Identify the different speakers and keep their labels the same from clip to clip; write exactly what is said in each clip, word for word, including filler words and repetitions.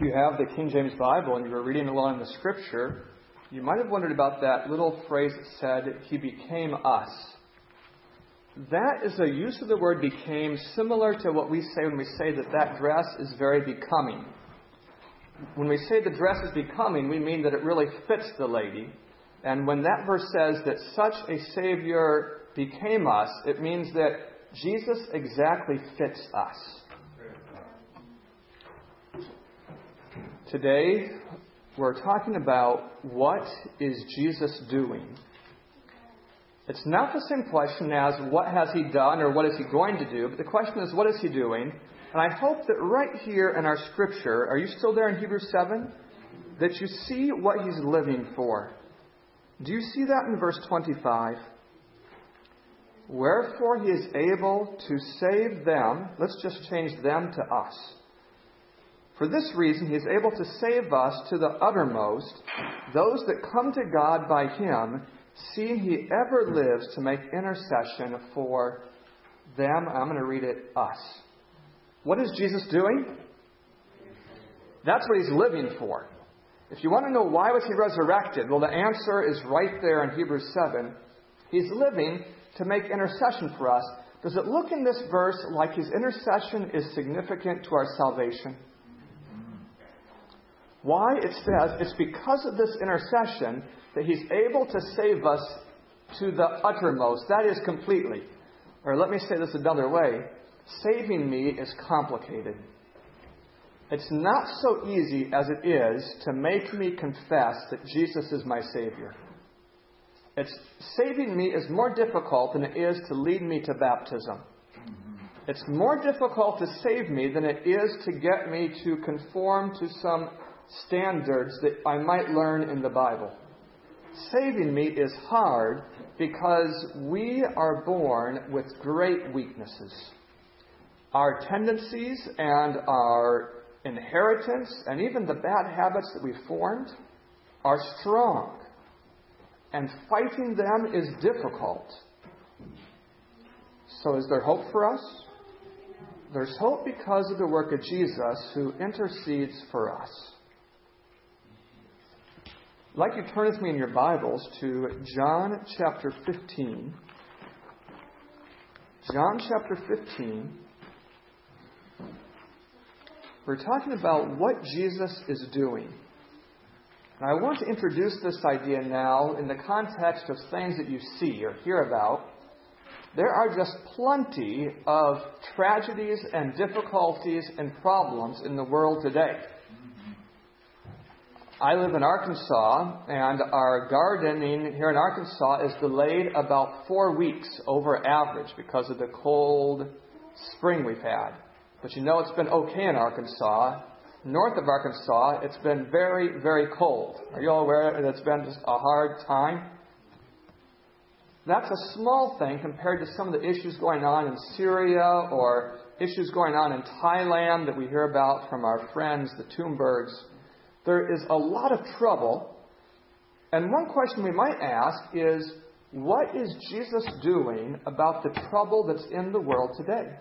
Speaker 1: you have the King James Bible and you were reading along the Scripture, you might have wondered about that little phrase that said, He became us. That is a use of the word became similar to what we say when we say that that dress is very becoming. When we say the dress is becoming, we mean that it really fits the lady. And when that verse says that such a Savior became us, it means that Jesus exactly fits us. Today, we're talking about what is Jesus doing. It's not the same question as what has He done or what is He going to do, but the question is what is He doing? And I hope that right here in our Scripture, are you still there in Hebrews seven? That you see what He's living for. Do you see that in verse twenty-five? Wherefore He is able to save them. Let's just change them to us. For this reason He is able to save us to the uttermost, those that come to God by Him, seeing He ever lives to make intercession for them. I'm going to read it, us. What is Jesus doing? That's what He's living for. If you want to know why was He resurrected, well, the answer is right there in Hebrews seven. He's living to make intercession for us. Does it look in this verse like His intercession is significant to our salvation? Why? It says it's because of this intercession that He's able to save us to the uttermost. That is completely. Or let me say this another way. Saving me is complicated. It's not so easy as it is to make me confess that Jesus is my Savior. It's saving me is more difficult than it is to lead me to baptism. It's more difficult to save me than it is to get me to conform to some standards that I might learn in the Bible. Saving me is hard because we are born with great weaknesses. Our tendencies and our inheritance and even the bad habits that we formed are strong. And fighting them is difficult. So is there hope for us? There's hope because of the work of Jesus who intercedes for us. I'd like you to turn with me in your Bibles to John chapter fifteen. John chapter fifteen. We're talking about what Jesus is doing. And I want to introduce this idea now in the context of things that you see or hear about. There are just plenty of tragedies and difficulties and problems in the world today. I live in Arkansas, and our gardening here in Arkansas is delayed about four weeks over average because of the cold spring we've had. But you know it's been okay in Arkansas. North of Arkansas, it's been very, very cold. Are you all aware that it's been just a hard time? That's a small thing compared to some of the issues going on in Syria or issues going on in Thailand that we hear about from our friends, the Thunbergs. There is a lot of trouble. And one question we might ask is, what is Jesus doing about the trouble that's in the world today?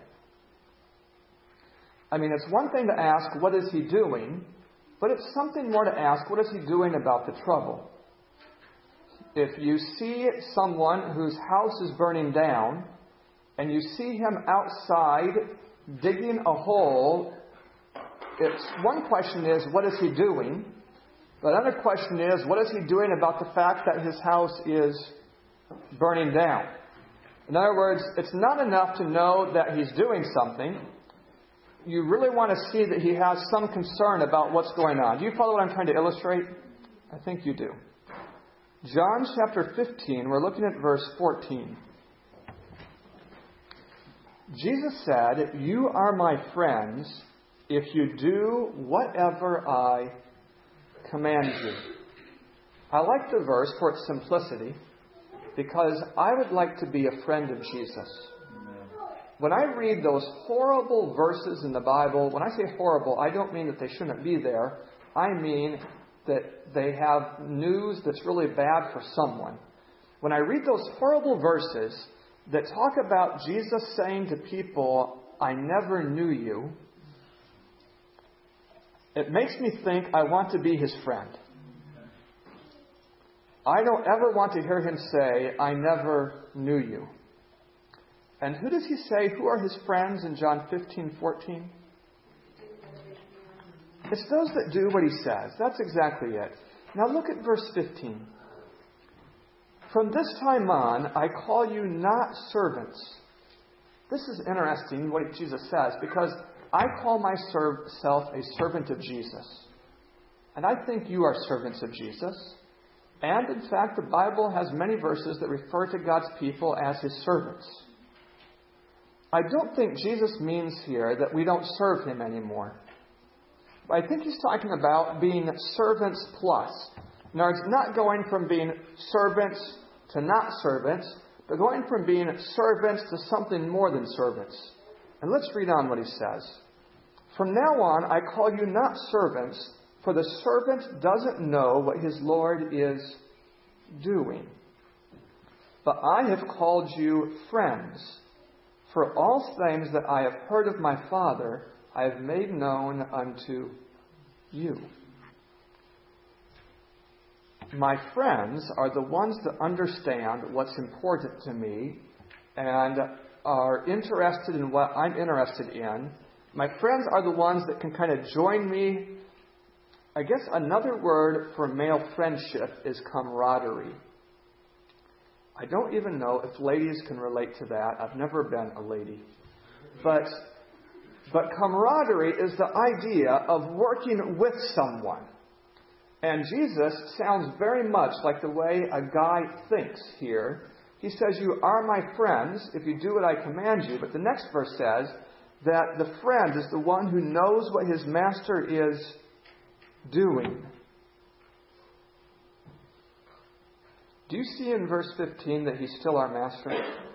Speaker 1: I mean, it's one thing to ask, what is He doing? But it's something more to ask, what is He doing about the trouble? If you see someone whose house is burning down, and you see him outside digging a hole, it's one question is, what is he doing? But another question is, what is he doing about the fact that his house is burning down? In other words, it's not enough to know that he's doing something. You really want to see that he has some concern about what's going on. Do you follow what I'm trying to illustrate? I think you do. John chapter fifteen, we're looking at verse fourteen. Jesus said, "You are my friends if you do whatever I command you." I like the verse for its simplicity because I would like to be a friend of Jesus. When I read those horrible verses in the Bible, when I say horrible, I don't mean that they shouldn't be there. I mean that they have news that's really bad for someone. When I read those horrible verses that talk about Jesus saying to people, "I never knew you," it makes me think I want to be his friend. I don't ever want to hear him say, I never knew you. And who does he say? Who are his friends in John fifteen fourteen? It's those that do what he says. That's exactly it. Now look at verse fifteen. From this time on, I call you not servants. This is interesting what Jesus says, because I call myself a servant of Jesus. And I think you are servants of Jesus. And in fact, the Bible has many verses that refer to God's people as his servants. I don't think Jesus means here that we don't serve him anymore. But I think he's talking about being servants plus. In other words, not going from being servants to not servants, but going from being servants to something more than servants. And let's read on what he says. From now on, I call you not servants, for the servant doesn't know what his Lord is doing. But I have called you friends, for all things that I have heard of my Father, I have made known unto you. My friends are the ones that understand what's important to me and are interested in what I'm interested in. My friends are the ones that can kind of join me. I guess another word for male friendship is camaraderie. I don't even know if ladies can relate to that. I've never been a lady. But, but camaraderie is the idea of working with someone. And Jesus sounds very much like the way a guy thinks here. He says, you are my friends if you do what I command you. But the next verse says that the friend is the one who knows what his master is doing. Do you see in verse fifteen that he's still our master?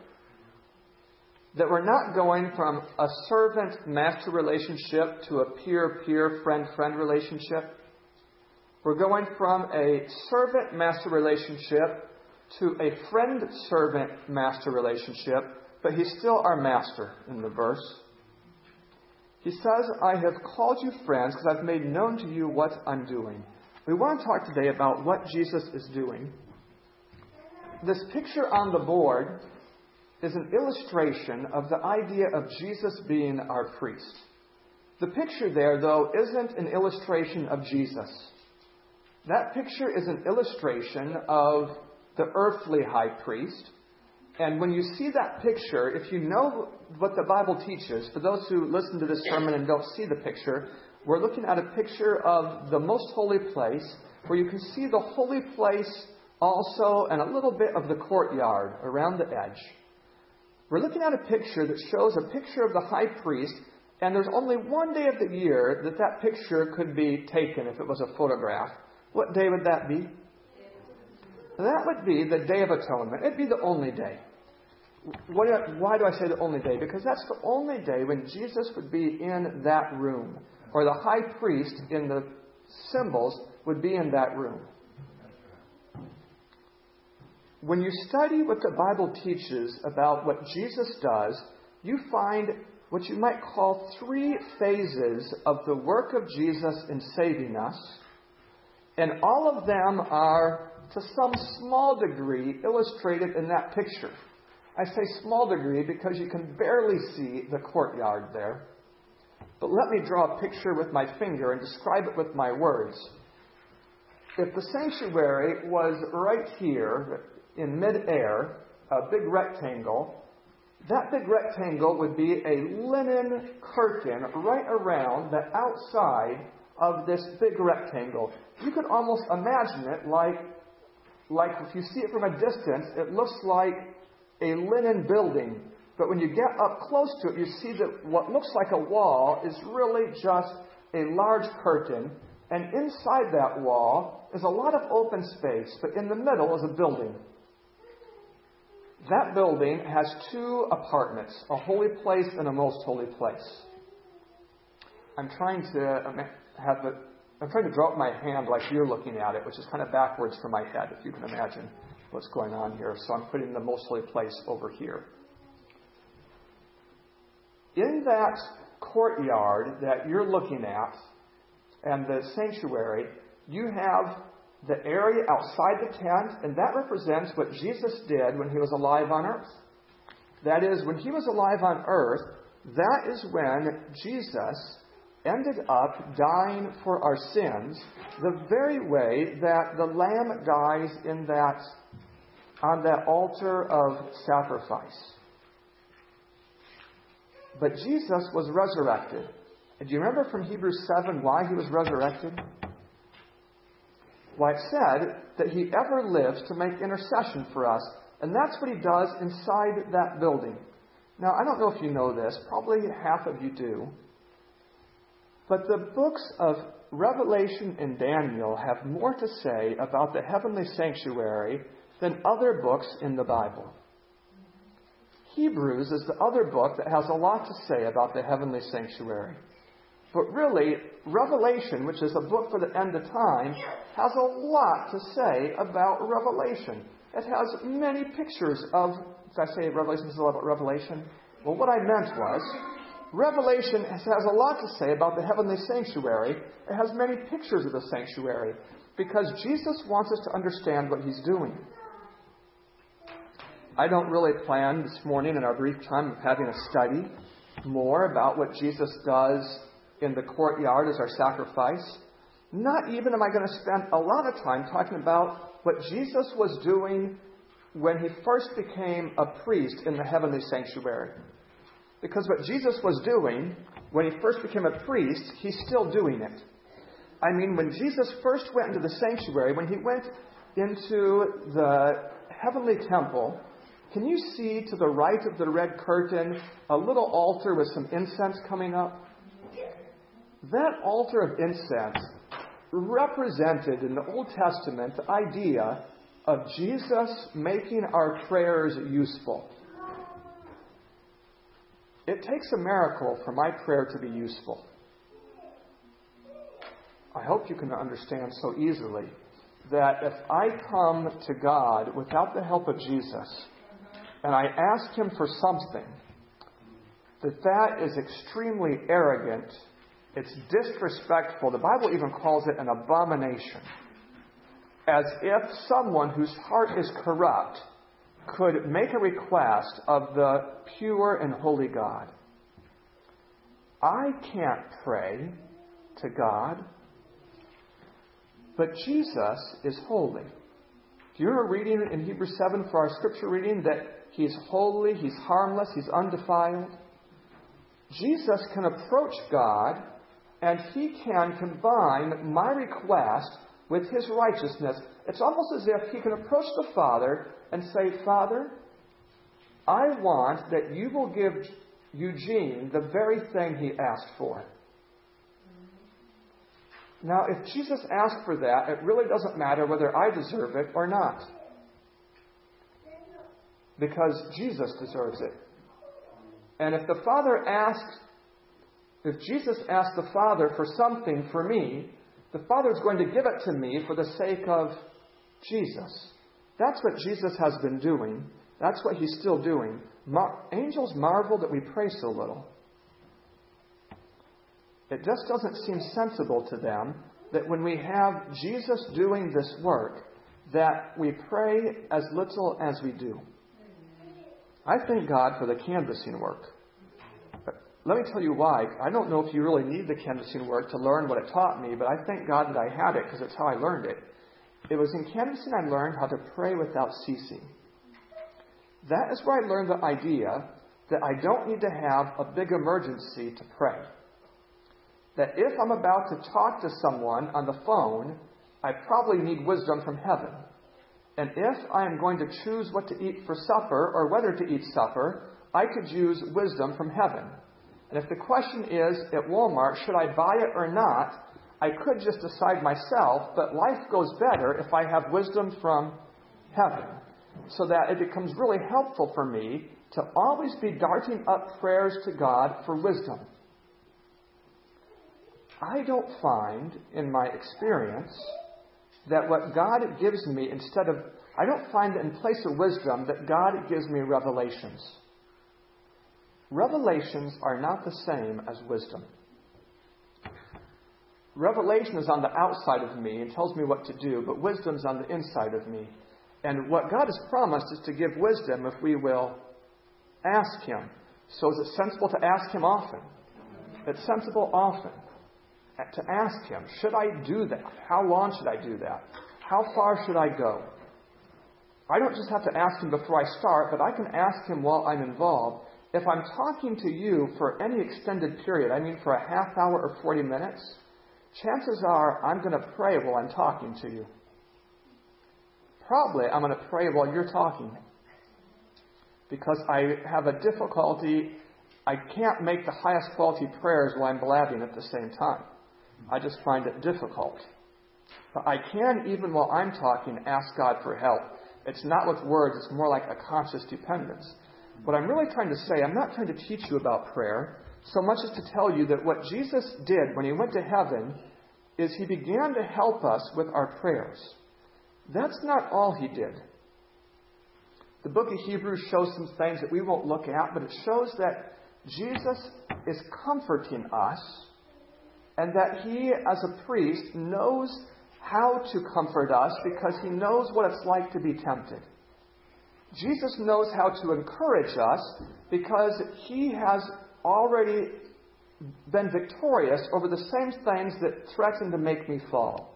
Speaker 1: That we're not going from a servant-master relationship to a peer-peer, friend-friend relationship. We're going from a servant-master relationship to a friend-servant-master relationship, but he's still our master in the verse. He says, I have called you friends because I've made known to you what I'm doing. We want to talk today about what Jesus is doing. This picture on the board is an illustration of the idea of Jesus being our priest. The picture there, though, isn't an illustration of Jesus. That picture is an illustration of the earthly high priest. And when you see that picture, if you know what the Bible teaches, for those who listen to this sermon and don't see the picture, we're looking at a picture of the most holy place, where you can see the holy place also and a little bit of the courtyard around the edge. We're looking at a picture that shows a picture of the high priest, and there's only one day of the year that that picture could be taken if it was a photograph. What day would that be? That would be the Day of Atonement. It'd be the only day. What, why do I say the only day? Because that's the only day when Jesus would be in that room, or the high priest in the symbols would be in that room. When you study what the Bible teaches about what Jesus does, you find what you might call three phases of the work of Jesus in saving us. And all of them are, to some small degree, illustrated in that picture. I say small degree because you can barely see the courtyard there. But let me draw a picture with my finger and describe it with my words. If the sanctuary was right here in midair, a big rectangle, that big rectangle would be a linen curtain right around the outside of this big rectangle. You could almost imagine it like, like if you see it from a distance, it looks like a linen building. But when you get up close to it, you see that what looks like a wall is really just a large curtain. And inside that wall is a lot of open space, but in the middle is a building. That building has two apartments, a holy place and a most holy place. I'm trying to have the, I'm trying to draw up my hand like you're looking at it, which is kind of backwards from my head, if you can imagine what's going on here. So I'm putting the most holy place over here. In that courtyard that you're looking at, and the sanctuary, you have the area outside the tent, and that represents what Jesus did when he was alive on earth. That is, when he was alive on earth, that is when Jesus ended up dying for our sins, the very way that the lamb dies in that, on that altar of sacrifice. But Jesus was resurrected. And do you remember from Hebrews seven why he was resurrected? Well, it said that he ever lives to make intercession for us. And that's what he does inside that building. Now, I don't know if you know this. Probably half of you do. But the books of Revelation and Daniel have more to say about the heavenly sanctuary than other books in the Bible. Hebrews is the other book that has a lot to say about the heavenly sanctuary. But really, Revelation, which is a book for the end of time, has a lot to say about Revelation. It has many pictures of... Did I say Revelation is a lot about Revelation? Well, what I meant was, Revelation has a lot to say about the heavenly sanctuary. It has many pictures of the sanctuary because Jesus wants us to understand what he's doing. I don't really plan this morning in our brief time of having a study more about what Jesus does in the courtyard as our sacrifice. Not even am I going to spend a lot of time talking about what Jesus was doing when he first became a priest in the heavenly sanctuary. Because what Jesus was doing when he first became a priest, he's still doing it. I mean, when Jesus first went into the sanctuary, when he went into the heavenly temple, can you see to the right of the red curtain a little altar with some incense coming up? That altar of incense represented in the Old Testament the idea of Jesus making our prayers useful. It takes a miracle for my prayer to be useful. I hope you can understand so easily that if I come to God without the help of Jesus and I ask him for something, that that is extremely arrogant. It's disrespectful. The Bible even calls it an abomination. As if someone whose heart is corrupt could make a request of the pure and holy God. I can't pray to God, but Jesus is holy. Do you remember reading in Hebrews seven for our scripture reading that he's holy, he's harmless, he's undefiled? Jesus can approach God and he can combine my request with his righteousness. It's almost as if he can approach the Father and say, Father, I want that you will give Eugene the very thing he asked for. Now, if Jesus asked for that, it really doesn't matter whether I deserve it or not. Because Jesus deserves it. And if the Father asked, if Jesus asked the Father for something for me, the Father is going to give it to me for the sake of Jesus. That's what Jesus has been doing. That's what he's still doing. Mar- Angels marvel that we pray so little. It just doesn't seem sensible to them that when we have Jesus doing this work, that we pray as little as we do. I thank God for the canvassing work. But let me tell you why. I don't know if you really need the canvassing work to learn what it taught me, but I thank God that I had it because it's how I learned it. It was in canvassing I learned how to pray without ceasing. That is where I learned the idea that I don't need to have a big emergency to pray. That if I'm about to talk to someone on the phone, I probably need wisdom from heaven. And if I am going to choose what to eat for supper or whether to eat supper, I could use wisdom from heaven. And if the question is at Walmart, should I buy it or not, I could just decide myself, but life goes better if I have wisdom from heaven. So that it becomes really helpful for me to always be darting up prayers to God for wisdom. I don't find, in my experience, that what God gives me instead of... I don't find that in place of wisdom that God gives me revelations. Revelations are not the same as wisdom. Revelation is on the outside of me and tells me what to do, but wisdom's on the inside of me. And what God has promised is to give wisdom if we will ask Him. So is it sensible to ask Him often? It's sensible often to ask Him, should I do that? How long should I do that? How far should I go? I don't just have to ask Him before I start, but I can ask Him while I'm involved. If I'm talking to you for any extended period, I mean for a half hour or forty minutes, chances are I'm going to pray while I'm talking to you. Probably I'm going to pray while you're talking. Because I have a difficulty, I can't make the highest quality prayers while I'm blabbing at the same time. I just find it difficult. But I can, even while I'm talking, ask God for help. It's not with words, it's more like a conscious dependence. What I'm really trying to say, I'm not trying to teach you about prayer, so much as to tell you that what Jesus did when He went to heaven is He began to help us with our prayers. That's not all He did. The book of Hebrews shows some things that we won't look at, but it shows that Jesus is comforting us and that He, as a priest, knows how to comfort us because He knows what it's like to be tempted. Jesus knows how to encourage us because He has already been victorious over the same things that threaten to make me fall.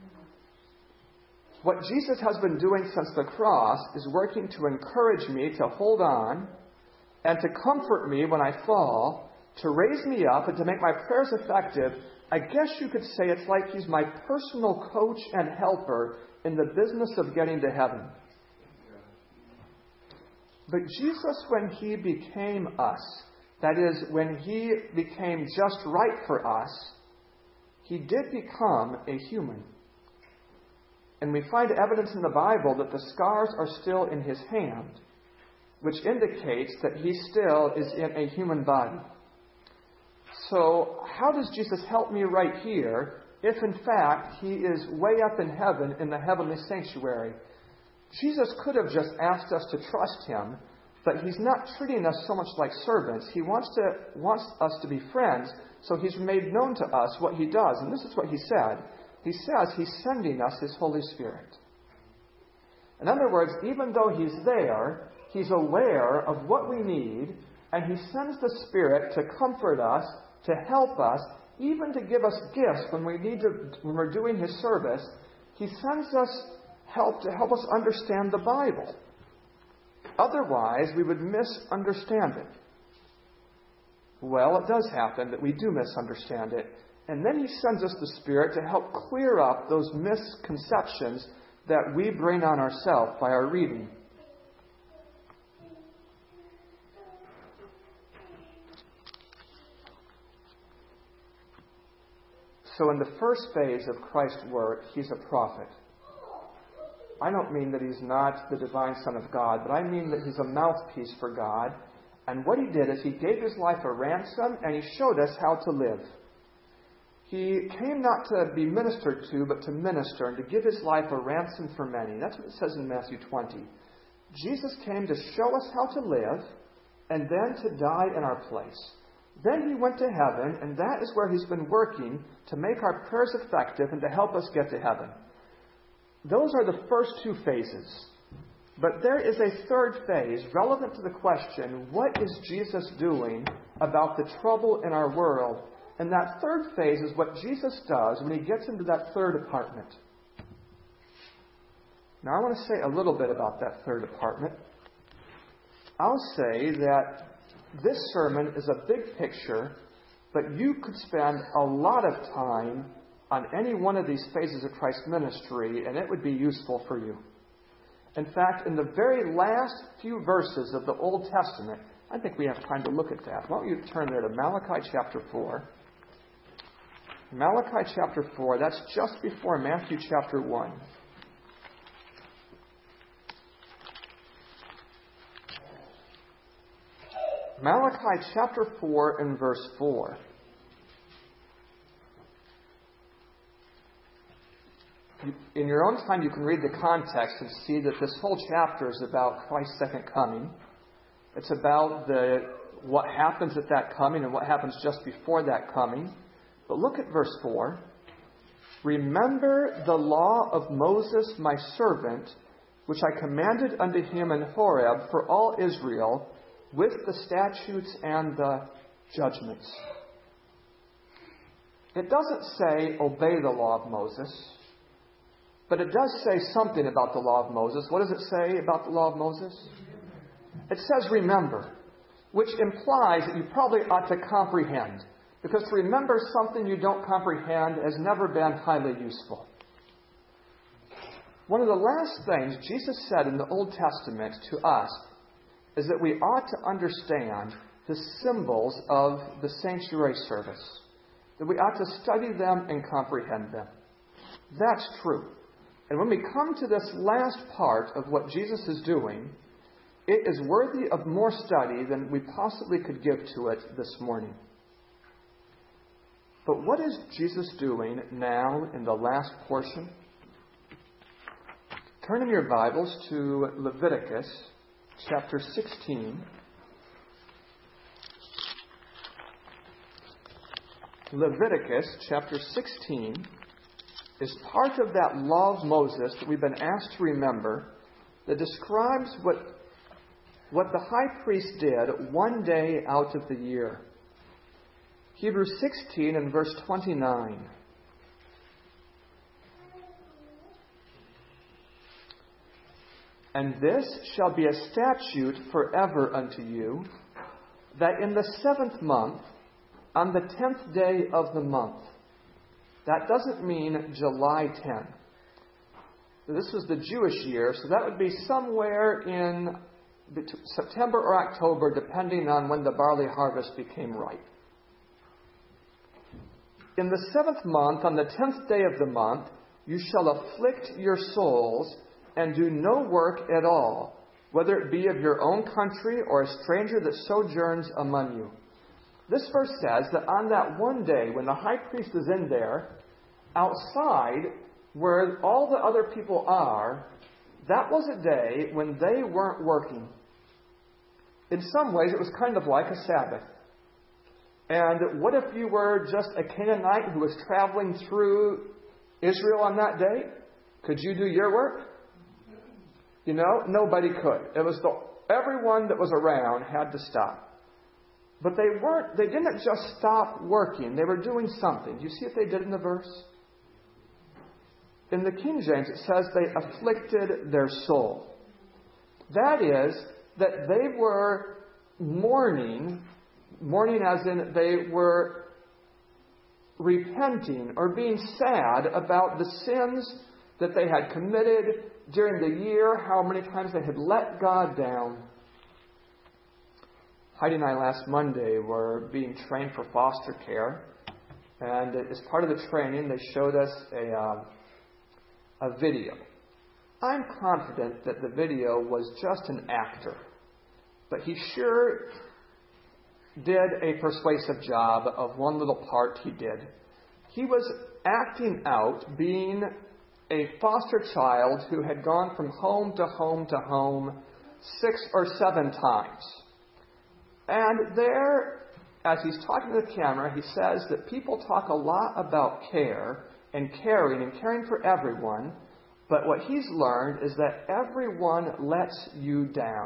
Speaker 1: What Jesus has been doing since the cross is working to encourage me to hold on and to comfort me when I fall, to raise me up and to make my prayers effective. I guess you could say it's like He's my personal coach and helper in the business of getting to heaven. But Jesus, when He became us, that is, when He became just right for us, He did become a human. And we find evidence in the Bible that the scars are still in His hand, which indicates that He still is in a human body. So, how does Jesus help me right here if, in fact, He is way up in heaven in the heavenly sanctuary? Jesus could have just asked us to trust Him, but He's not treating us so much like servants. He wants to wants us to be friends, so He's made known to us what He does. And this is what He said. He says He's sending us His Holy Spirit. In other words, even though He's there, He's aware of what we need, and He sends the Spirit to comfort us, to help us, even to give us gifts when we need to, when we're doing His service. He sends us help to help us understand the Bible. Otherwise, we would misunderstand it. Well, it does happen that we do misunderstand it. And then He sends us the Spirit to help clear up those misconceptions that we bring on ourselves by our reading. So in the first phase of Christ's work, He's a prophet. I don't mean that He's not the divine Son of God, but I mean that He's a mouthpiece for God. And what He did is He gave His life a ransom, and He showed us how to live. He came not to be ministered to, but to minister, and to give His life a ransom for many. That's what it says in Matthew twenty. Jesus came to show us how to live, and then to die in our place. Then He went to heaven, and that is where He's been working to make our prayers effective and to help us get to heaven. Those are the first two phases. But there is a third phase relevant to the question, what is Jesus doing about the trouble in our world? And that third phase is what Jesus does when He gets into that third apartment. Now I want to say a little bit about that third apartment. I'll say that this sermon is a big picture, but you could spend a lot of time on any one of these phases of Christ's ministry, and it would be useful for you. In fact, in the very last few verses of the Old Testament, I think we have time to look at that. Why don't you turn there to Malachi chapter four. Malachi chapter four, that's just before Matthew chapter one. Malachi chapter four and verse four. In your own time, you can read the context and see that this whole chapter is about Christ's second coming. It's about the what happens at that coming and what happens just before that coming. But look at verse four. Remember the law of Moses my servant, which I commanded unto him in Horeb for all Israel, with the statutes and the judgments. It doesn't say obey the law of Moses, but it does say something about the law of Moses. What does it say about the law of Moses? It says remember, which implies that you probably ought to comprehend. Because to remember something you don't comprehend has never been highly useful. One of the last things Jesus said in the Old Testament to us is that we ought to understand the symbols of the sanctuary service. That we ought to study them and comprehend them. That's true. And when we come to this last part of what Jesus is doing, it is worthy of more study than we possibly could give to it this morning. But what is Jesus doing now in the last portion? Turn in your Bibles to Leviticus chapter sixteen. Leviticus chapter sixteen is part of that law of Moses that we've been asked to remember that describes what, what the high priest did one day out of the year. Hebrews sixteen and verse twenty-nine. And this shall be a statute forever unto you, that in the seventh month, on the tenth day of the month. That doesn't mean July tenth. This was the Jewish year, so that would be somewhere in September or October, depending on when the barley harvest became ripe. In the seventh month, on the tenth day of the month, you shall afflict your souls and do no work at all, whether it be of your own country or a stranger that sojourns among you. This verse says that on that one day when the high priest is in there, outside where all the other people are, that was a day when they weren't working. In some ways, it was kind of like a Sabbath. And what if you were just a Canaanite who was traveling through Israel on that day? Could you do your work? You know, nobody could. It was the everyone that was around had to stop. But they weren't, they didn't just stop working. They were doing something. Do you see what they did in the verse? In the King James, it says they afflicted their soul. That is, that they were mourning, mourning as in they were repenting or being sad about the sins that they had committed during the year, how many times they had let God down. Heidi and I last Monday were being trained for foster care, and as part of the training, they showed us a uh, a video. I'm confident that the video was just an actor, but he sure did a persuasive job of one little part he did. He was acting out being a foster child who had gone from home to home to home six or seven times. And there, as he's talking to the camera, he says that people talk a lot about care and caring and caring for everyone, but what he's learned is that everyone lets you down.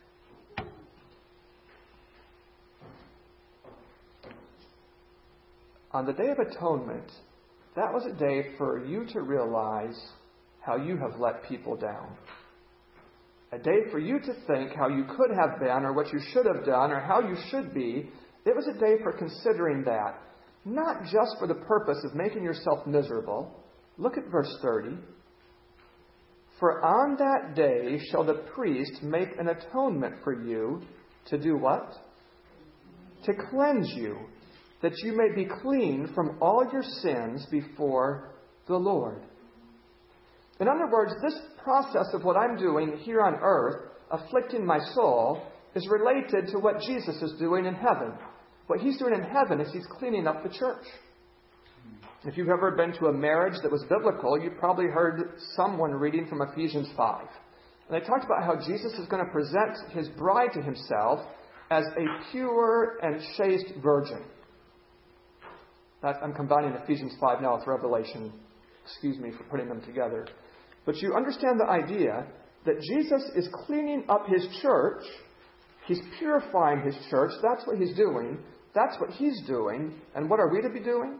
Speaker 1: On the Day of Atonement, that was a day for you to realize how you have let people down. A day for you to think how you could have been or what you should have done or how you should be. It was a day for considering that. Not just for the purpose of making yourself miserable. Look at verse thirty. For on that day shall the priest make an atonement for you to do what? To cleanse you, that you may be clean from all your sins before the Lord. In other words, this process of what I'm doing here on earth, afflicting my soul, is related to what Jesus is doing in heaven. What he's doing in heaven is he's cleaning up the church. If you've ever been to a marriage that was biblical, you've probably heard someone reading from Ephesians five. And they talked about how Jesus is going to present his bride to himself as a pure and chaste virgin. That, I'm combining Ephesians five now with Revelation Excuse me for putting them together. But you understand the idea that Jesus is cleaning up his church. He's purifying his church. That's what he's doing. That's what he's doing. And what are we to be doing?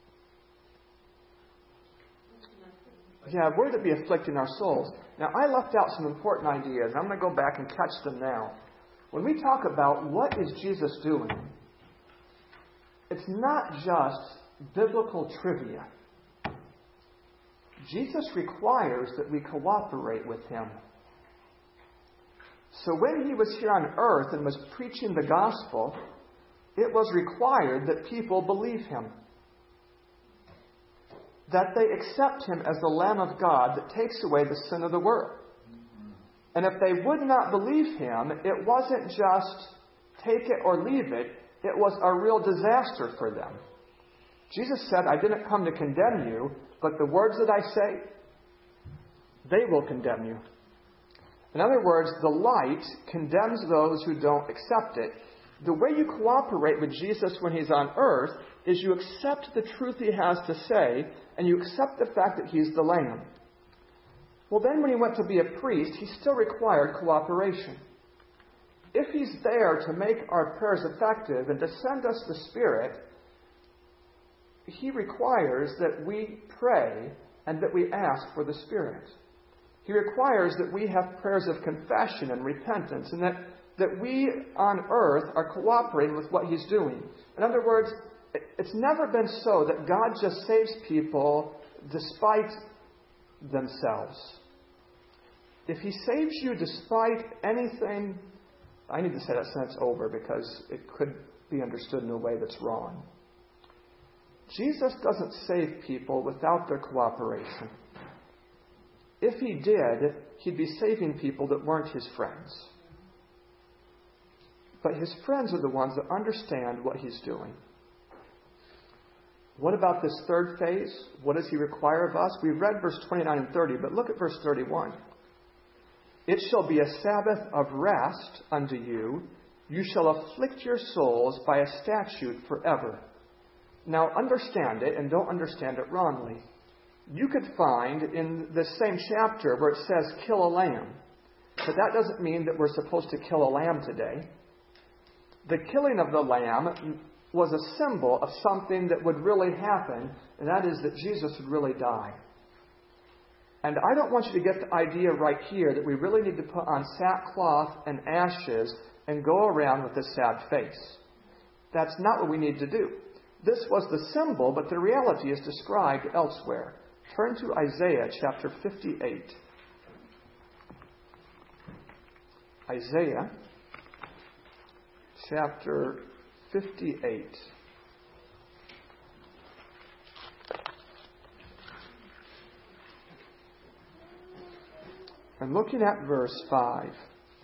Speaker 1: Yeah, we're to be afflicting our souls. Now, I left out some important ideas. I'm going to go back and catch them now. When we talk about what is Jesus doing, it's not just biblical trivia. Jesus requires that we cooperate with him. So when he was here on earth and was preaching the gospel, it was required that people believe him. That they accept him as the Lamb of God that takes away the sin of the world. And if they would not believe him, it wasn't just take it or leave it. It was a real disaster for them. Jesus said, I didn't come to condemn you, but the words that I say, they will condemn you. In other words, the light condemns those who don't accept it. The way you cooperate with Jesus when he's on earth is you accept the truth he has to say, and you accept the fact that he's the Lamb. Well, then when he went to be a priest, he still required cooperation. If he's there to make our prayers effective and to send us the Spirit, he requires that we pray and that we ask for the Spirit. He requires that we have prayers of confession and repentance, and that, that we on earth are cooperating with what he's doing. In other words, it's never been so that God just saves people despite themselves. If he saves you despite anything, I need to say that sentence over because it could be understood in a way that's wrong. Jesus doesn't save people without their cooperation. If he did, he'd be saving people that weren't his friends. But his friends are the ones that understand what he's doing. What about this third phase? What does he require of us? We read verse twenty-nine and thirty, but look at verse thirty-one. It shall be a Sabbath of rest unto you. You shall afflict your souls by a statute forever. Now understand it and don't understand it wrongly. You could find in the same chapter where it says kill a lamb. But that doesn't mean that we're supposed to kill a lamb today. The killing of the lamb was a symbol of something that would really happen, and that is that Jesus would really die. And I don't want you to get the idea right here that we really need to put on sackcloth and ashes and go around with a sad face. That's not what we need to do. This was the symbol, but the reality is described elsewhere. Turn to Isaiah chapter fifty-eight. Isaiah chapter fifty-eight. I'm looking at verse five.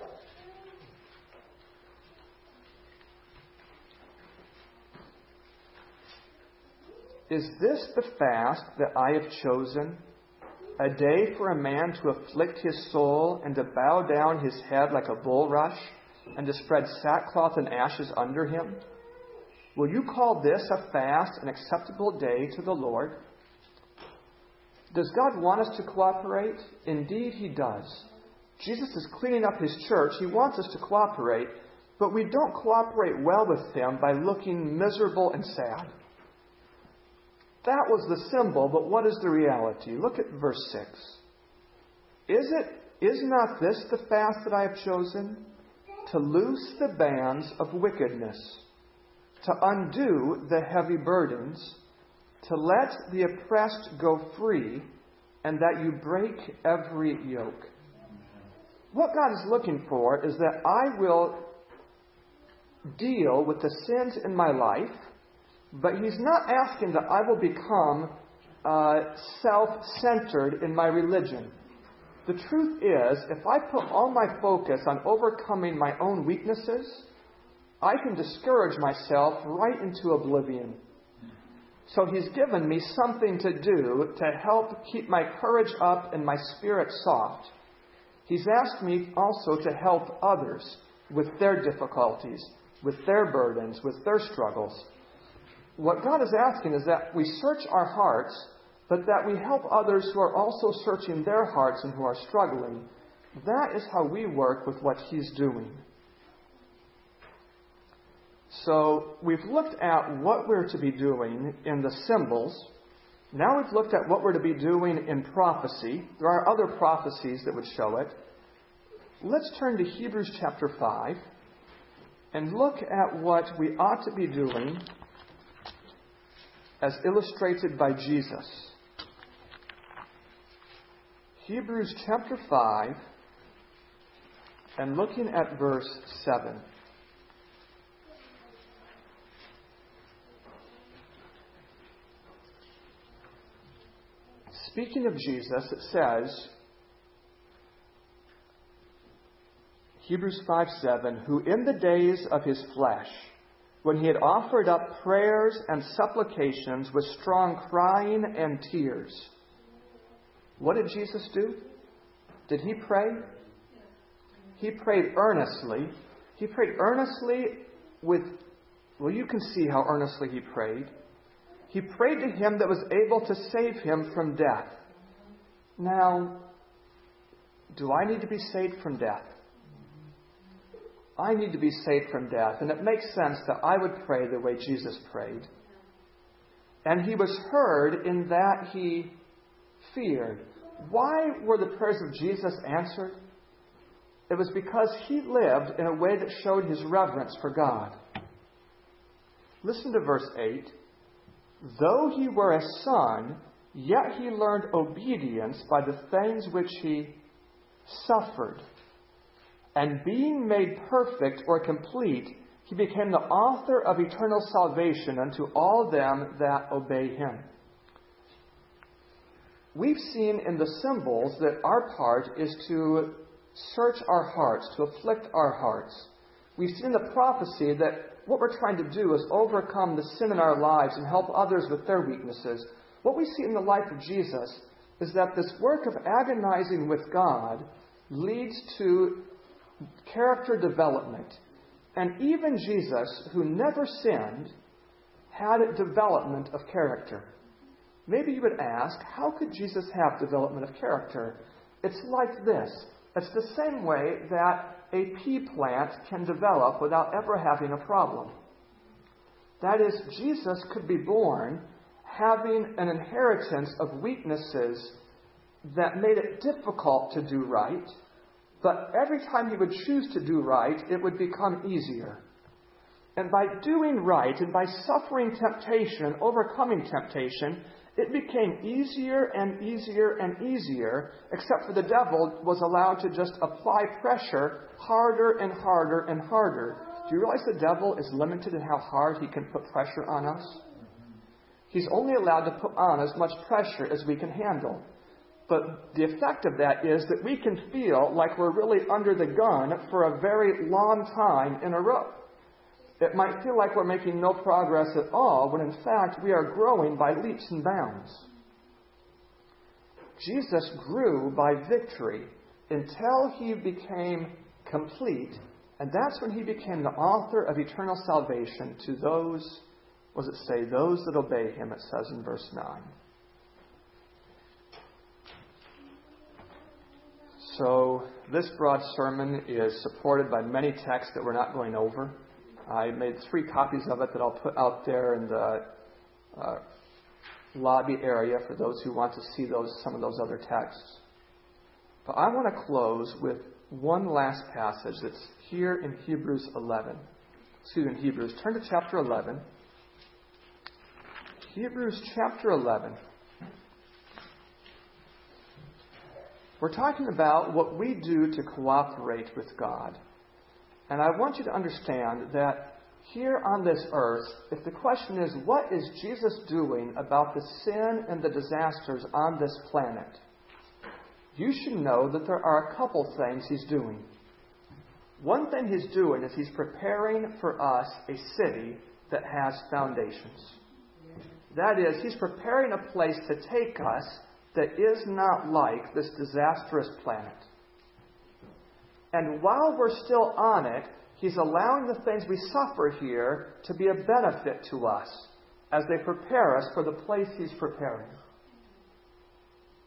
Speaker 1: Is this the fast that I have chosen? A day for a man to afflict his soul and to bow down his head like a bulrush and to spread sackcloth and ashes under him? Will you call this a fast, an acceptable day to the Lord? Does God want us to cooperate? Indeed, he does. Jesus is cleaning up his church. He wants us to cooperate, but we don't cooperate well with him by looking miserable and sad. That was the symbol, but what is the reality? Look at verse six. Is it, is not this the fast that I have chosen? To loose the bands of wickedness, to undo the heavy burdens, to let the oppressed go free, and that you break every yoke. What God is looking for is that I will deal with the sins in my life, but he's not asking that I will become uh, self-centered in my religion. The truth is, if I put all my focus on overcoming my own weaknesses, I can discourage myself right into oblivion. So he's given me something to do to help keep my courage up and my spirit soft. He's asked me also to help others with their difficulties, with their burdens, with their struggles. What God is asking is that we search our hearts but that we help others who are also searching their hearts and who are struggling. That is how we work with what He's doing. So we've looked at what we're to be doing in the symbols. Now we've looked at what we're to be doing in prophecy. There are other prophecies that would show it. Let's turn to Hebrews chapter five and look at what we ought to be doing as illustrated by Jesus. Hebrews chapter five and looking at verse seven. Speaking of Jesus, it says, Hebrews five seven, who in the days of His flesh, when He had offered up prayers and supplications with strong crying and tears. What did Jesus do? Did He pray? He prayed earnestly. He prayed earnestly with, well, you can see how earnestly He prayed. He prayed to Him that was able to save Him from death. Now, do I need to be saved from death? I need to be saved from death. And it makes sense that I would pray the way Jesus prayed. And He was heard in that He feared. Why were the prayers of Jesus answered? It was because He lived in a way that showed His reverence for God. Listen to verse eight. Though He were a son, yet He learned obedience by the things which He suffered. And being made perfect or complete, He became the author of eternal salvation unto all them that obey Him. We've seen in the symbols that our part is to search our hearts, to afflict our hearts. We've seen in the prophecy that what we're trying to do is overcome the sin in our lives and help others with their weaknesses. What we see in the life of Jesus is that this work of agonizing with God leads to character development. And even Jesus, who never sinned, had a development of character. Maybe you would ask, how could Jesus have development of character? It's like this. It's the same way that a pea plant can develop without ever having a problem. That is, Jesus could be born having an inheritance of weaknesses that made it difficult to do right, but every time He would choose to do right, it would become easier. And by doing right and by suffering temptation, overcoming temptation, it became easier and easier and easier, except for the devil was allowed to just apply pressure harder and harder and harder. Do you realize the devil is limited in how hard he can put pressure on us? He's only allowed to put on as much pressure as we can handle. But the effect of that is that we can feel like we're really under the gun for a very long time in a row. It might feel like we're making no progress at all, when in fact we are growing by leaps and bounds. Jesus grew by victory until He became complete, and that's when He became the author of eternal salvation to those, what does it say, those that obey Him, it says in verse nine. So this broad sermon is supported by many texts that we're not going over. I made three copies of it that I'll put out there in the uh, lobby area for those who want to see those some of those other texts. But I want to close with one last passage that's here in Hebrews eleven. Excuse me, in Hebrews. Turn to chapter eleven. Hebrews chapter eleven. We're talking about what we do to cooperate with God. And I want you to understand that here on this earth, if the question is, what is Jesus doing about the sin and the disasters on this planet? You should know that there are a couple things He's doing. One thing He's doing is He's preparing for us a city that has foundations. That is, He's preparing a place to take us that is not like this disastrous planet. And while we're still on it, He's allowing the things we suffer here to be a benefit to us as they prepare us for the place He's preparing.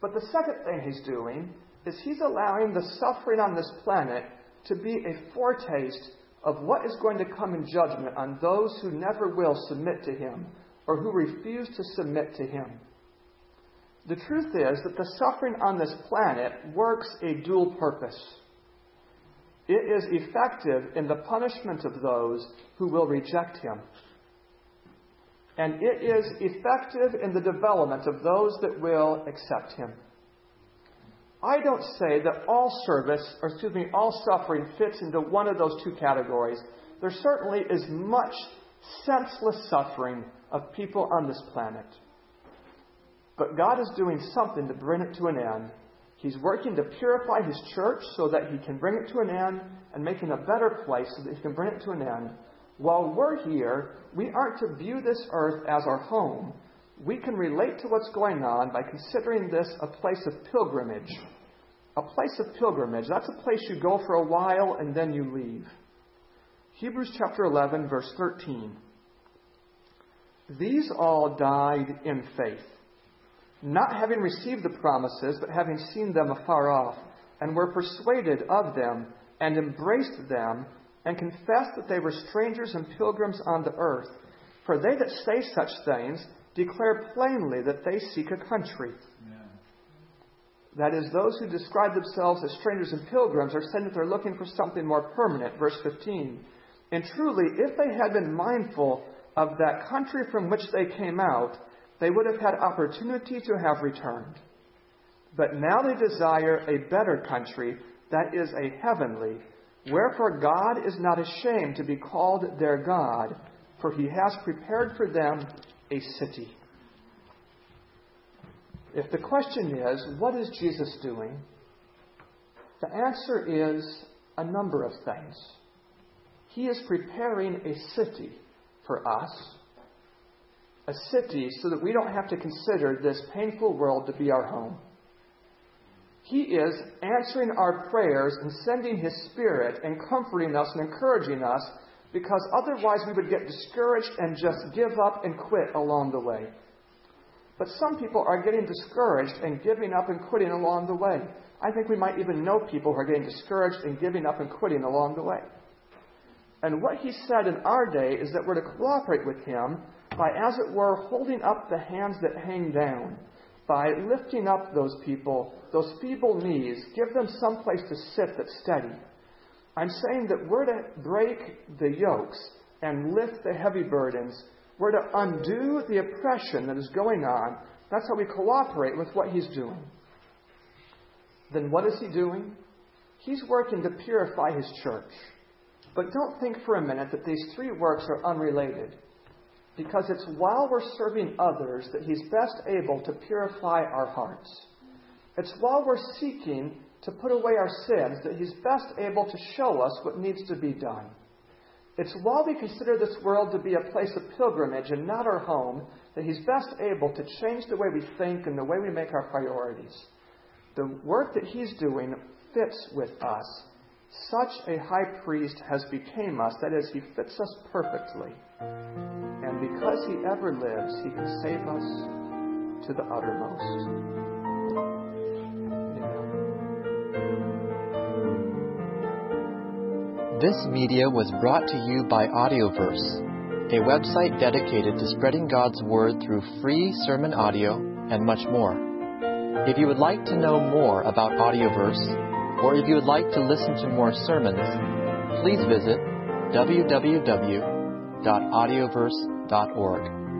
Speaker 1: But the second thing he's doing is he's allowing the suffering on this planet to be a foretaste of what is going to come in judgment on those who never will submit to him or who refuse to submit to him. The truth is that the suffering on this planet works a dual purpose. It is effective in the punishment of those who will reject him. And it is effective in the development of those that will accept him. I don't say that all service, or excuse me, all suffering fits into one of those two categories. There certainly is much senseless suffering of people on this planet. But God is doing something to bring it to an end. He's working to purify His church so that He can bring it to an end and make it a better place so that He can bring it to an end. While we're here, we aren't to view this earth as our home. We can relate to what's going on by considering this a place of pilgrimage. A place of pilgrimage. That's a place you go for a while and then you leave. Hebrews chapter eleven, verse thirteen. These all died in faith, not having received the promises, but having seen them afar off, and were persuaded of them, and embraced them, and confessed that they were strangers and pilgrims on the earth. For they that say such things declare plainly that they seek a country. Yeah. That is, those who describe themselves as strangers and pilgrims are saying that they're looking for something more permanent. Verse fifteen. And truly, if they had been mindful of that country from which they came out, they would have had opportunity to have returned. But now they desire a better country, that is a heavenly. Wherefore God is not ashamed to be called their God, for He has prepared for them a city. If the question is, what is Jesus doing? The answer is a number of things. He is preparing a city for us. A city so that we don't have to consider this painful world to be our home. He is answering our prayers and sending His Spirit and comforting us and encouraging us, because otherwise we would get discouraged and just give up and quit along the way. But some people are getting discouraged and giving up and quitting along the way. I think we might even know people who are getting discouraged and giving up and quitting along the way. And what He said in our day is that we're to cooperate with Him by, as it were, holding up the hands that hang down, by lifting up those people, those feeble knees, give them some place to sit that's steady. I'm saying that we're to break the yokes and lift the heavy burdens. We're to undo the oppression that is going on. That's how we cooperate with what He's doing. Then what is He doing? He's working to purify His church. But don't think for a minute that these three works are unrelated. Because it's while we're serving others that He's best able to purify our hearts. It's while we're seeking to put away our sins that He's best able to show us what needs to be done. It's while we consider this world to be a place of pilgrimage and not our home that He's best able to change the way we think and the way we make our priorities. The work that He's doing fits with us. Such a high priest has become us, that is, He fits us perfectly. And because He ever lives, He can save us to the uttermost. Amen.
Speaker 2: This media was brought to you by Audioverse, a website dedicated to spreading God's Word through free sermon audio and much more. If you would like to know more about Audioverse, or if you would like to listen to more sermons, please visit w w w dot audioverse dot org.